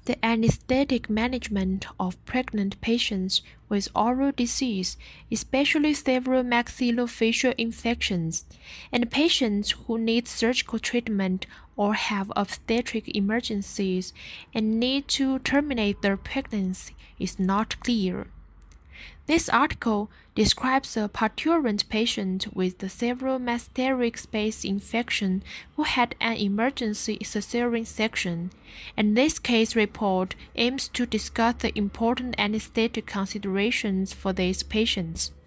The anesthetic management of pregnant patients with oral disease, especially several maxillofacial infections, and patients who need surgical treatment or have obstetric emergencies and need to terminate their pregnancy is not clear. This article describes a parturient patient with a several mesenteric space infection who had an emergency cesarean section, and this case report aims to discuss the important anesthetic considerations for these patients.